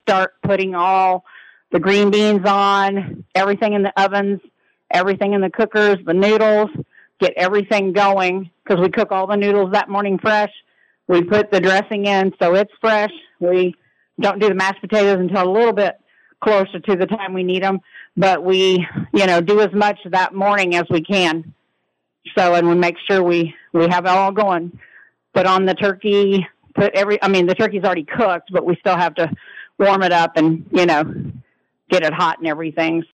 start putting all the green beans on, everything in the ovens, everything in the cookers, the noodles, get everything going because we cook all the noodles that morning fresh. We put the dressing in so it's fresh. We don't do the mashed potatoes until a little bit closer to the time we need them, but we, do as much that morning as we can. So, and we make sure we have it all going. Put on the turkey, the turkey's already cooked, but we still have to warm it up and, get it hot and everything.